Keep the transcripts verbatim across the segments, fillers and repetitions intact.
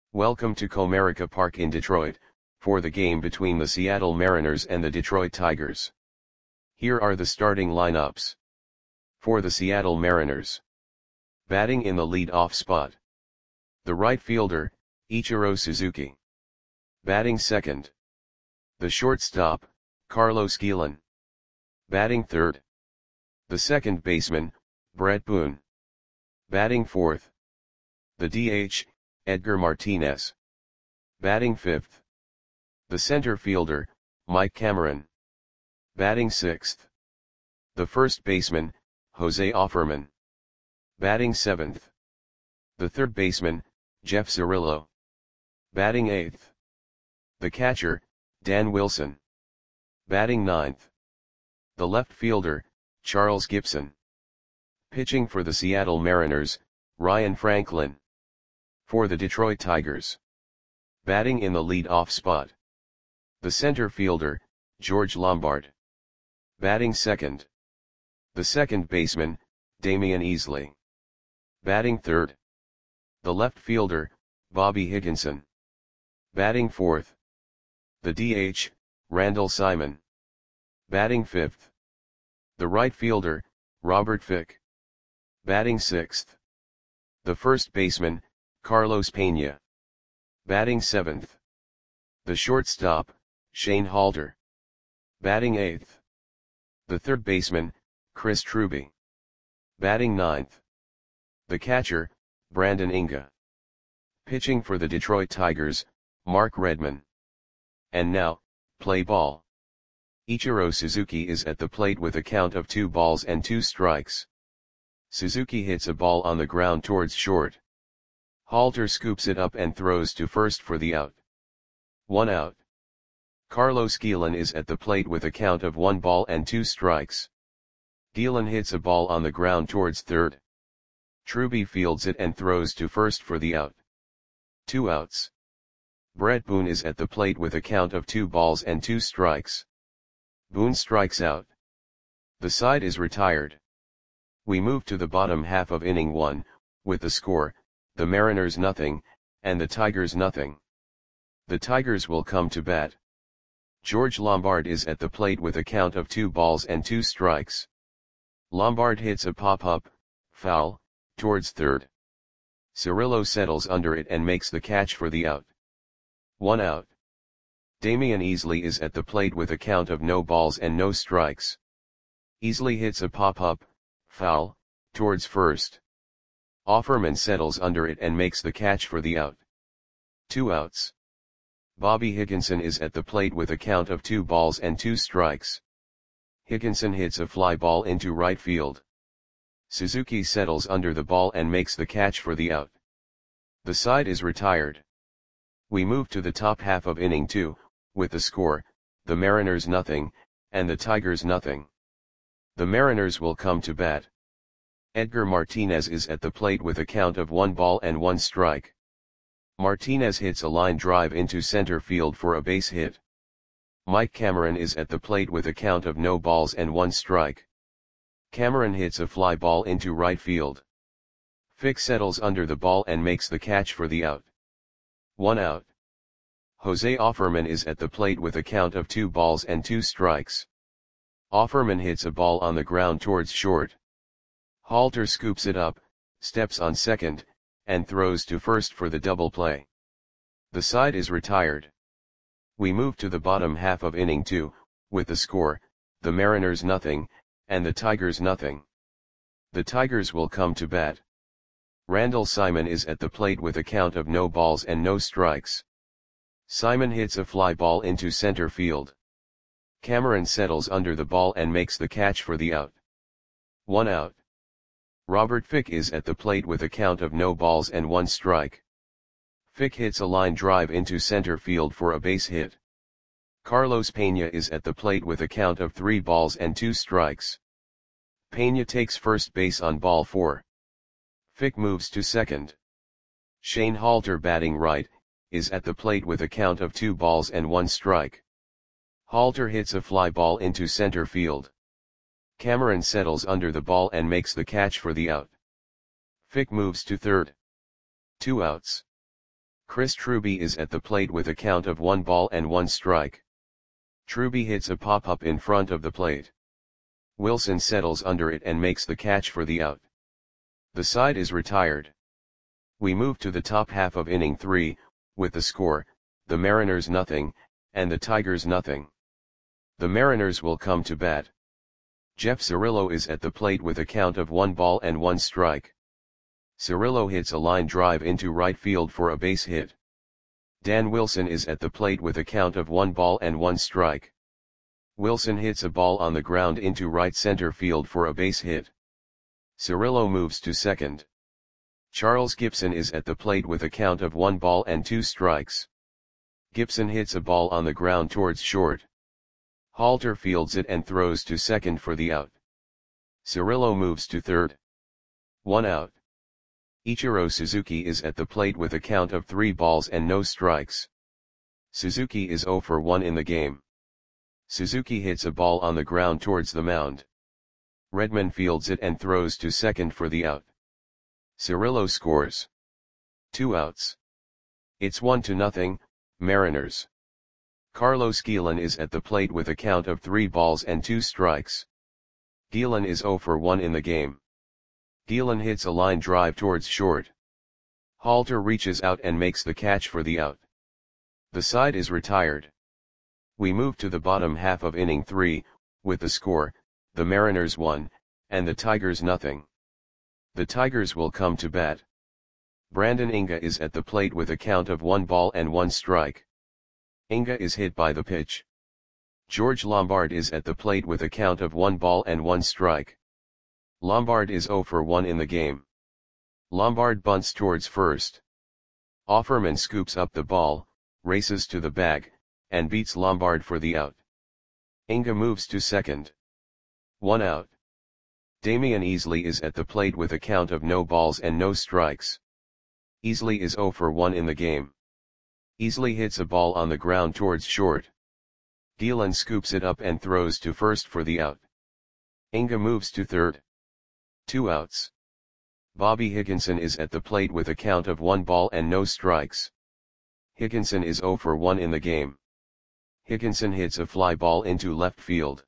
Welcome to Comerica Park in Detroit, for the game between the Seattle Mariners and the Detroit Tigers. Here are the starting lineups. For the Seattle Mariners. Batting in the lead-off spot. The right fielder, Ichiro Suzuki. Batting second. The shortstop, Carlos Guillen. Batting third. The second baseman, Bret Boone. Batting fourth. The D H, Edgar Martinez. Batting fifth. The center fielder, Mike Cameron. Batting sixth. The first baseman, Jose Offerman. Batting seventh. The third baseman, Jeff Cirillo. Batting eighth. The catcher, Dan Wilson. Batting ninth. The left fielder, Charles Gibson. Pitching for the Seattle Mariners, Ryan Franklin. For the Detroit Tigers. Batting in the lead-off spot. The center fielder, George Lombard. Batting second. The second baseman, Damian Easley. Batting third. The left fielder, Bobby Higginson. Batting fourth. The D H, Randall Simon. Batting fifth. The right fielder, Robert Fick. Batting sixth. The first baseman, Carlos Pena. Batting seventh. The shortstop, Shane Halter. Batting eighth. The third baseman, Chris Truby. Batting ninth. The catcher, Brandon Inga. Pitching for the Detroit Tigers, Mark Redman. And now, play ball. Ichiro Suzuki is at the plate with a count of two balls and two strikes. Suzuki hits a ball on the ground towards short. Halter scoops it up and throws to first for the out. One out. Carlos Guillen is at the plate with a count of one ball and two strikes. Guillen hits a ball on the ground towards third. Truby fields it and throws to first for the out. Two outs. Bret Boone is at the plate with a count of two balls and two strikes. Boone strikes out. The side is retired. We move to the bottom half of inning one, with the score, the Mariners nothing, and the Tigers nothing. The Tigers will come to bat. George Lombard is at the plate with a count of two balls and two strikes. Lombard hits a pop-up, foul, towards third. Cirillo settles under it and makes the catch for the out. One out. Damian Easley is at the plate with a count of no balls and no strikes. Easley hits a pop-up, foul, towards first. Offerman settles under it and makes the catch for the out. Two outs. Bobby Higginson is at the plate with a count of two balls and two strikes. Higginson hits a fly ball into right field. Suzuki settles under the ball and makes the catch for the out. The side is retired. We move to the top half of inning two, with the score, the Mariners nothing, and the Tigers nothing. The Mariners will come to bat. Edgar Martinez is at the plate with a count of one ball and one strike. Martinez hits a line drive into center field for a base hit. Mike Cameron is at the plate with a count of no balls and one strike. Cameron hits a fly ball into right field. Fick settles under the ball and makes the catch for the out. One out. Jose Offerman is at the plate with a count of two balls and two strikes. Offerman hits a ball on the ground towards short. Halter scoops it up, steps on second, and throws to first for the double play. The side is retired. We move to the bottom half of inning two, with the score, the Mariners nothing, and the Tigers nothing. The Tigers will come to bat. Randall Simon is at the plate with a count of no balls and no strikes. Simon hits a fly ball into center field. Cameron settles under the ball and makes the catch for the out. One out. Robert Fick is at the plate with a count of no balls and one strike. Fick hits a line drive into center field for a base hit. Carlos Pena is at the plate with a count of three balls and two strikes. Pena takes first base on ball four. Fick moves to second. Shane Halter, batting right, is at the plate with a count of two balls and one strike. Halter hits a fly ball into center field. Cameron settles under the ball and makes the catch for the out. Fick moves to third. Two outs. Chris Truby is at the plate with a count of one ball and one strike. Truby hits a pop-up in front of the plate. Wilson settles under it and makes the catch for the out. The side is retired. We move to the top half of inning three, with the score, the Mariners nothing, and the Tigers nothing. The Mariners will come to bat. Jeff Cirillo is at the plate with a count of one ball and one strike. Cirillo hits a line drive into right field for a base hit. Dan Wilson is at the plate with a count of one ball and one strike. Wilson hits a ball on the ground into right center field for a base hit. Cirillo moves to second. Charles Gibson is at the plate with a count of one ball and two strikes. Gibson hits a ball on the ground towards short. Halter fields it and throws to second for the out. Cirillo moves to third. One out. Ichiro Suzuki is at the plate with a count of three balls and no strikes. Suzuki is zero for one in the game. Suzuki hits a ball on the ground towards the mound. Redman fields it and throws to second for the out. Cirillo scores. Two outs. It's one to nothing, Mariners. Carlos Guillen is at the plate with a count of three balls and two strikes. Guillen is zero for one in the game. Guillen hits a line drive towards short. Halter reaches out and makes the catch for the out. The side is retired. We move to the bottom half of inning three, with the score, the Mariners one, and the Tigers nothing. The Tigers will come to bat. Brandon Inga is at the plate with a count of one ball and one strike. Inga is hit by the pitch. George Lombard is at the plate with a count of one ball and one strike. Lombard is zero for one in the game. Lombard bunts towards first. Offerman scoops up the ball, races to the bag, and beats Lombard for the out. Inga moves to second. One out. Damian Easley is at the plate with a count of no balls and no strikes. Easley is zero for one in the game. Easley hits a ball on the ground towards short. Guillen scoops it up and throws to first for the out. Inga moves to third. Two outs. Bobby Higginson is at the plate with a count of one ball and no strikes. Higginson is zero for one in the game. Higginson hits a fly ball into left field.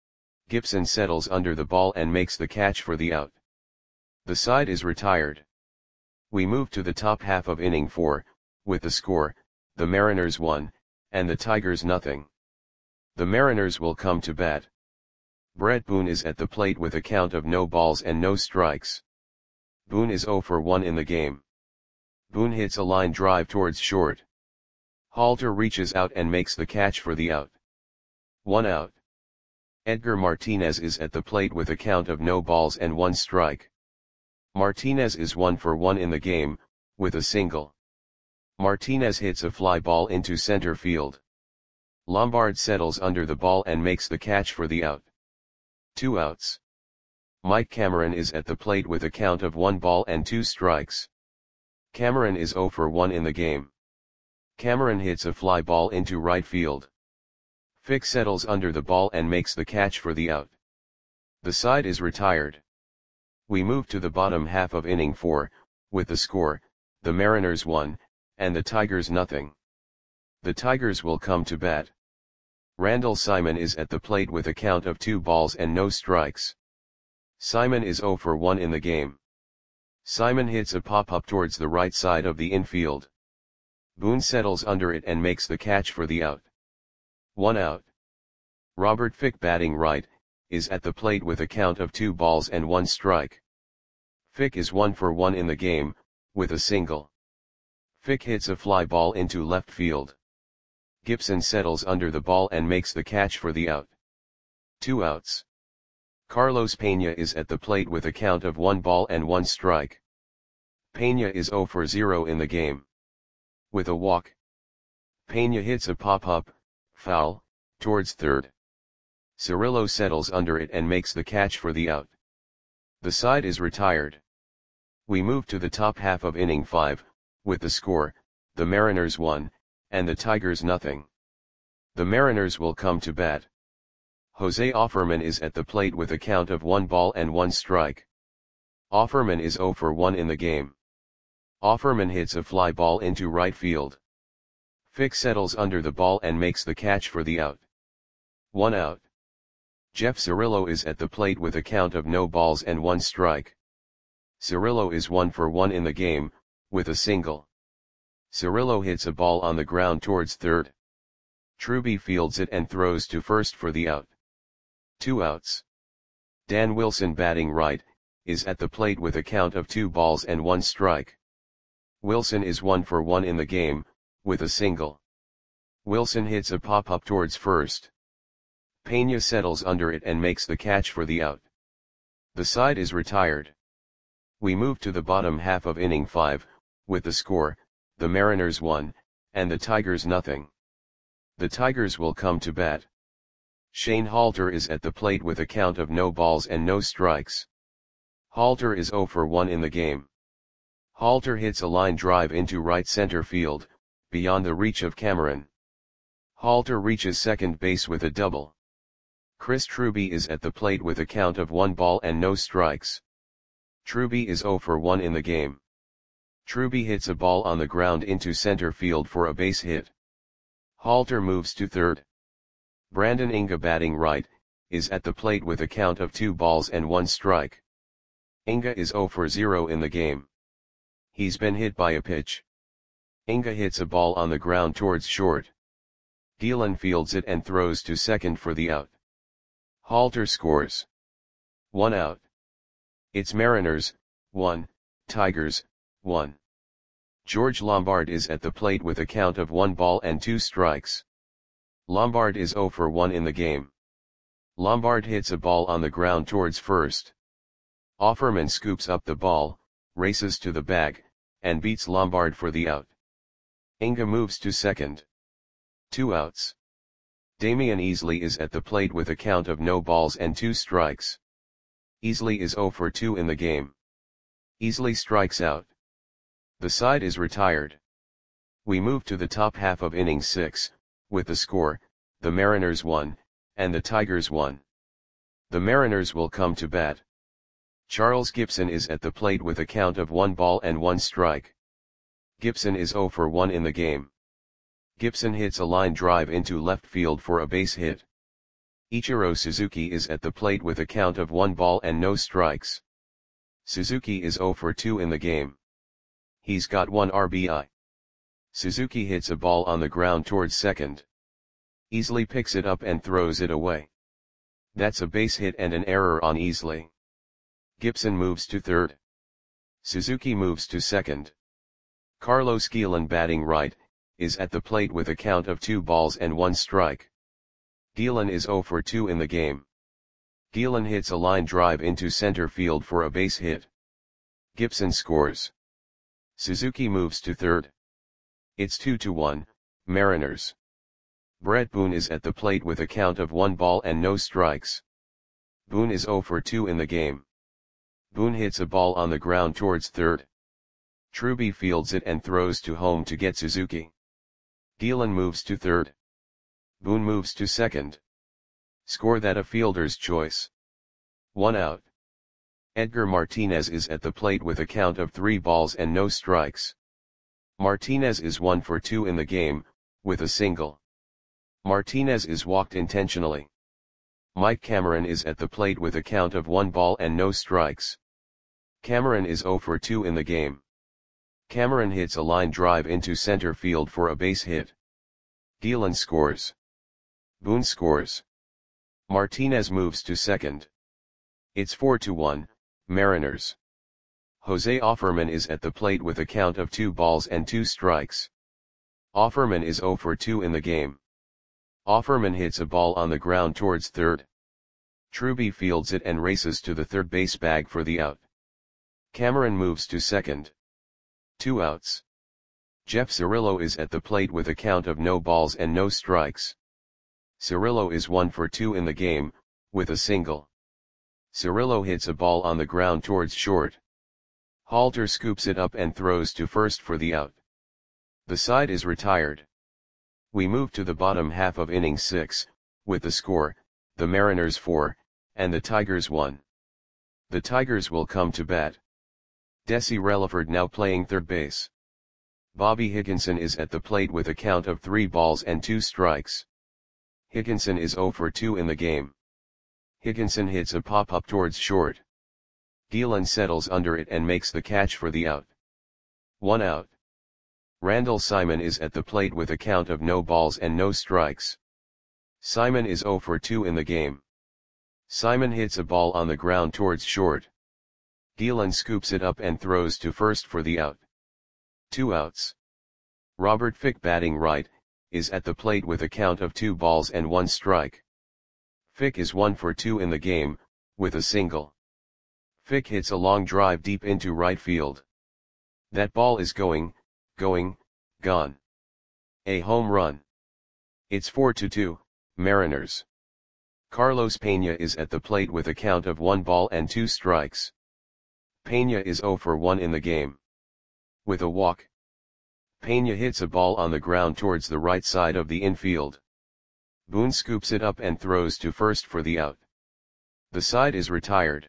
Gibson settles under the ball and makes the catch for the out. The side is retired. We move to the top half of inning four, with the score, the Mariners one, and the Tigers nothing. The Mariners will come to bat. Brett Boone is at the plate with a count of no balls and no strikes. Boone is zero for one in the game. Boone hits a line drive towards short. Halter reaches out and makes the catch for the out. One out. Edgar Martinez is at the plate with a count of no balls and one strike. Martinez is one for one in the game, with a single. Martinez hits a fly ball into center field. Lombard settles under the ball and makes the catch for the out. Two outs. Mike Cameron is at the plate with a count of one ball and two strikes. Cameron is zero for one in the game. Cameron hits a fly ball into right field. Fick settles under the ball and makes the catch for the out. The side is retired. We move to the bottom half of inning four, with the score, the Mariners one, and the Tigers nothing. The Tigers will come to bat. Randall Simon is at the plate with a count of two balls and no strikes. Simon is zero for one in the game. Simon hits a pop-up towards the right side of the infield. Boone settles under it and makes the catch for the out. One out. Robert Fick, batting right, is at the plate with a count of two balls and one strike. Fick is one for one in the game, with a single. Fick hits a fly ball into left field. Gibson settles under the ball and makes the catch for the out. Two outs. Carlos Pena is at the plate with a count of one ball and one strike. Pena is zero for zero in the game. With a walk. Pena hits a pop-up, foul, towards third. Cirillo settles under it and makes the catch for the out. The side is retired. We move to the top half of inning five, with the score, the Mariners one, and the Tigers nothing. The Mariners will come to bat. Jose Offerman is at the plate with a count of one ball and one strike. Offerman is zero for one in the game. Offerman hits a fly ball into right field. Fick settles under the ball and makes the catch for the out. One out. Jeff Cirillo is at the plate with a count of no balls and one strike. Cirillo is one for one in the game, with a single. Cirillo hits a ball on the ground towards third. Truby fields it and throws to first for the out. Two outs. Dan Wilson, batting right, is at the plate with a count of two balls and one strike. Wilson is one for one in the game, with a single. Wilson hits a pop-up towards first. Pena settles under it and makes the catch for the out. The side is retired. We move to the bottom half of inning five, with the score, the Mariners one, and the Tigers nothing. The Tigers will come to bat. Shane Halter is at the plate with a count of no balls and no strikes. Halter is zero for one in the game. Halter hits a line drive into right center field, beyond the reach of Cameron. Halter reaches second base with a double. Chris Truby is at the plate with a count of one ball and no strikes. Truby is zero for one in the game. Truby hits a ball on the ground into center field for a base hit. Halter moves to third. Brandon Inga, batting right, is at the plate with a count of two balls and one strike. Inga is zero for zero in the game. He's been hit by a pitch. Inga hits a ball on the ground towards short. Gielan fields it and throws to second for the out. Halter scores. One out. It's Mariners, one, Tigers, one. George Lombard is at the plate with a count of one ball and two strikes. Lombard is zero for one in the game. Lombard hits a ball on the ground towards first. Offerman scoops up the ball, races to the bag, and beats Lombard for the out. Inga moves to second. Two outs. Damian Easley is at the plate with a count of no balls and two strikes. Easley is zero for two in the game. Easley strikes out. The side is retired. We move to the top half of inning six, with the score, the Mariners one, and the Tigers one. The Mariners will come to bat. Charles Gibson is at the plate with a count of one ball and one strike. Gibson is zero for one in the game. Gibson hits a line drive into left field for a base hit. Ichiro Suzuki is at the plate with a count of one ball and no strikes. Suzuki is zero for two in the game. He's got one R B I. Suzuki hits a ball on the ground towards second. Easley picks it up and throws it away. That's a base hit and an error on Easley. Gibson moves to third. Suzuki moves to second. Carlos Gielan, batting right, is at the plate with a count of two balls and one strike. Gielan is zero for two in the game. Gielan hits a line drive into center field for a base hit. Gibson scores. Suzuki moves to third. It's two to one, Mariners. Brett Boone is at the plate with a count of one ball and no strikes. Boone is zero for two in the game. Boone hits a ball on the ground towards third. Truby fields it and throws to home to get Suzuki. Gielan moves to third. Boone moves to second. Score that a fielder's choice. One out. Edgar Martinez is at the plate with a count of three balls and no strikes. Martinez is one for two in the game, with a single. Martinez is walked intentionally. Mike Cameron is at the plate with a count of one ball and no strikes. Cameron is zero for two in the game. Cameron hits a line drive into center field for a base hit. Gielan scores. Boone scores. Martinez moves to second. It's four to one, Mariners. Jose Offerman is at the plate with a count of two balls and two strikes. Offerman is zero for two in the game. Offerman hits a ball on the ground towards third. Truby fields it and races to the third base bag for the out. Cameron moves to second. Two outs. Jeff Cirillo is at the plate with a count of no balls and no strikes. Cirillo is one for two in the game, with a single. Cirillo hits a ball on the ground towards short. Halter scoops it up and throws to first for the out. The side is retired. We move to the bottom half of inning six, with the score, the Mariners four, and the Tigers one. The Tigers will come to bat. Desi Relaford now playing third base. Bobby Higginson is at the plate with a count of three balls and two strikes. Higginson is zero for two in the game. Higginson hits a pop-up towards short. Gielan settles under it and makes the catch for the out. One out. Randall Simon is at the plate with a count of no balls and no strikes. Simon is zero for two in the game. Simon hits a ball on the ground towards short. Gielan scoops it up and throws to first for the out. Two outs. Robert Fick batting right, is at the plate with a count of two balls and one strike. Fick is one for two in the game, with a single. Fick hits a long drive deep into right field. That ball is going, going, gone. A home run. It's four to two, Mariners. Carlos Peña is at the plate with a count of one ball and two strikes. Peña is zero for one in the game. With a walk. Peña hits a ball on the ground towards the right side of the infield. Boone scoops it up and throws to first for the out. The side is retired.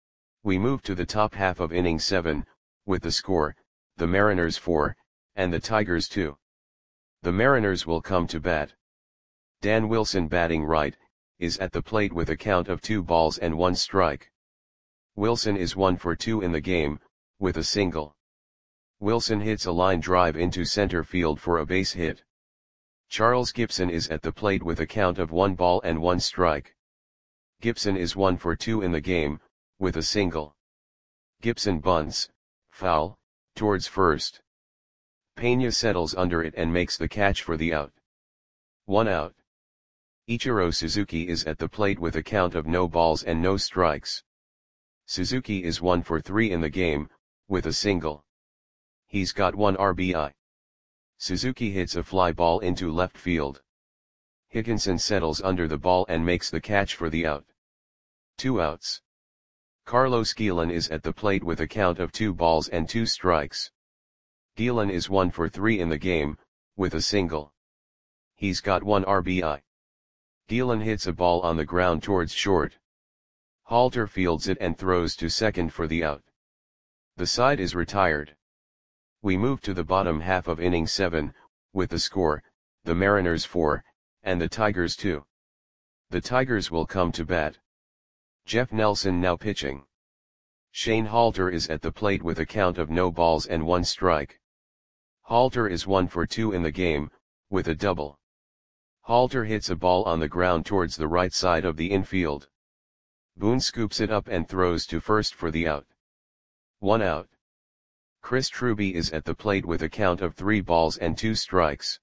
We move to the top half of inning seven, with the score, the Mariners four, and the Tigers two. The Mariners will come to bat. Dan Wilson batting right, is at the plate with a count of two balls and one strike. Wilson is one for two in the game, with a single. Wilson hits a line drive into center field for a base hit. Charles Gibson is at the plate with a count of one ball and one strike. Gibson is one for two in the game, with a single. Gibson bunts, foul, towards first. Peña settles under it and makes the catch for the out. One out. Ichiro Suzuki is at the plate with a count of no balls and no strikes. Suzuki is one for three in the game, with a single. He's got one R B I. Suzuki hits a fly ball into left field. Higginson settles under the ball and makes the catch for the out. Two outs. Carlos Gielan is at the plate with a count of two balls and two strikes. Gielan is one for three in the game, with a single. He's got one R B I. Gielan hits a ball on the ground towards short. Halter fields it and throws to second for the out. The side is retired. We move to the bottom half of inning seven, with the score, the Mariners four, and the Tigers two. The Tigers will come to bat. Jeff Nelson now pitching. Shane Halter is at the plate with a count of no balls and one strike. Halter is one for two in the game, with a double. Halter hits a ball on the ground towards the right side of the infield. Boone scoops it up and throws to first for the out. One out. Chris Truby is at the plate with a count of three balls and two strikes.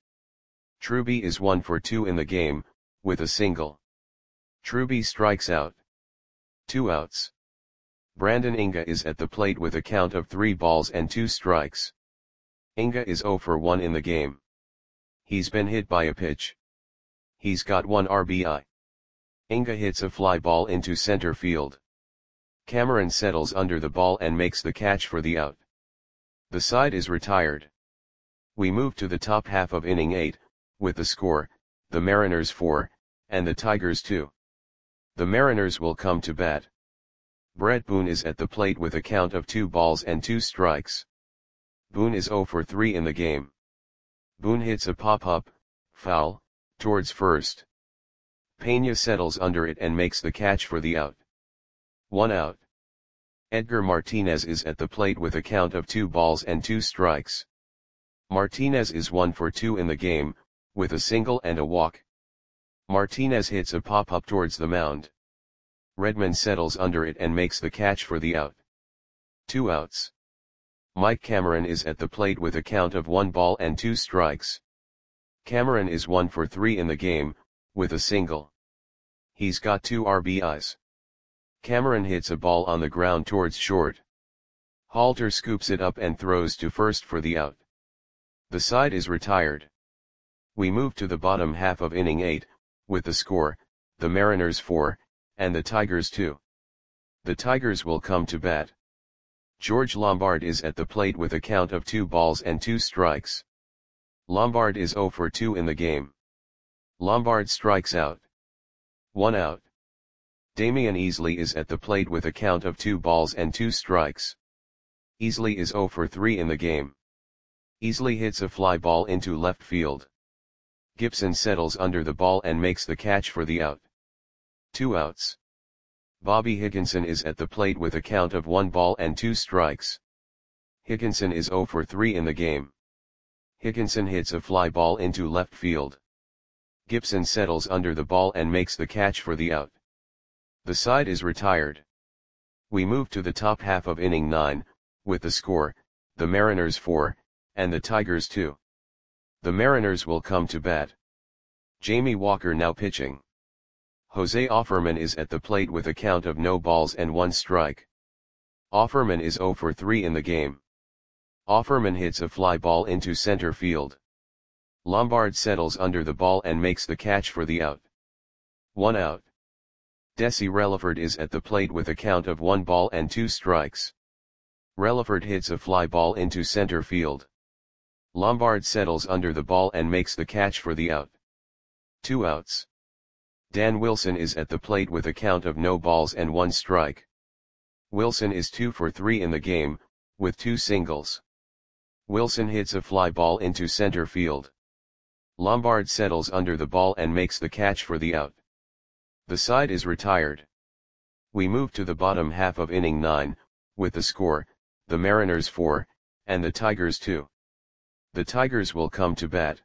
Truby is one for two in the game, with a single. Truby strikes out. Two outs. Brandon Inga is at the plate with a count of three balls and two strikes. Inga is zero for one in the game. He's been hit by a pitch. He's got one R B I. Inga hits a fly ball into center field. Cameron settles under the ball and makes the catch for the out. The side is retired. We move to the top half of inning eight, with the score, the Mariners four, and the Tigers two. The Mariners will come to bat. Brett Boone is at the plate with a count of two balls and two strikes. Boone is zero for three in the game. Boone hits a pop-up, foul, towards first. Peña settles under it and makes the catch for the out. One out. Edgar Martinez is at the plate with a count of two balls and two strikes. Martinez is one for two in the game, with a single and a walk. Martinez hits a pop-up towards the mound. Redman settles under it and makes the catch for the out. Two outs. Mike Cameron is at the plate with a count of one ball and two strikes. Cameron is one for three in the game, with a single. He's got two R B Is. Cameron hits a ball on the ground towards short. Halter scoops it up and throws to first for the out. The side is retired. We move to the bottom half of inning eight, with the score, the Mariners four, and the Tigers two. The Tigers will come to bat. George Lombard is at the plate with a count of two balls and two strikes. Lombard is zero for two in the game. Lombard strikes out. One out. Damian Easley is at the plate with a count of two balls and two strikes. Easley is zero for three in the game. Easley hits a fly ball into left field. Gibson settles under the ball and makes the catch for the out. Two outs. Bobby Higginson is at the plate with a count of one ball and two strikes. Higginson is zero for three in the game. Higginson hits a fly ball into left field. Gibson settles under the ball and makes the catch for the out. The side is retired. We move to the top half of inning nine, with the score, the Mariners four, and the Tigers two. The Mariners will come to bat. Jamie Walker now pitching. Jose Offerman is at the plate with a count of no balls and one strike. Offerman is zero for three in the game. Offerman hits a fly ball into center field. Lombard settles under the ball and makes the catch for the out. One out. Desi Relaford is at the plate with a count of one ball and two strikes. Relaford hits a fly ball into center field. Lombard settles under the ball and makes the catch for the out. Two outs. Dan Wilson is at the plate with a count of no balls and one strike. Wilson is two for three in the game, with two singles. Wilson hits a fly ball into center field. Lombard settles under the ball and makes the catch for the out. The side is retired. We move to the bottom half of inning nine, with the score, the Mariners four, and the Tigers two. The Tigers will come to bat.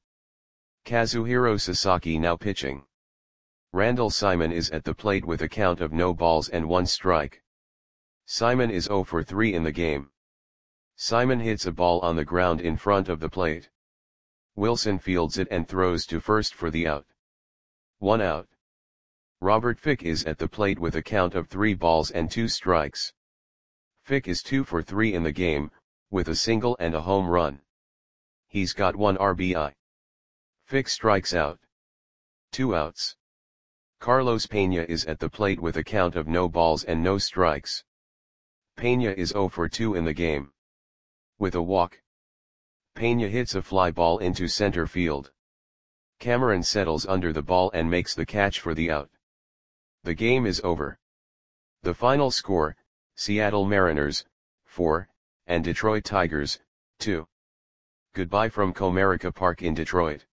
Kazuhiro Sasaki now pitching. Randall Simon is at the plate with a count of no balls and one strike. Simon is zero for three in the game. Simon hits a ball on the ground in front of the plate. Wilson fields it and throws to first for the out. One out. Robert Fick is at the plate with a count of three balls and two strikes. Fick is two for three in the game, with a single and a home run. He's got one R B I. Fick strikes out. Two outs. Carlos Pena is at the plate with a count of no balls and no strikes. Pena is zero for two in the game. With a walk. Pena hits a fly ball into center field. Cameron settles under the ball and makes the catch for the out. The game is over. The final score, Seattle Mariners, four, and Detroit Tigers, two. Goodbye from Comerica Park in Detroit.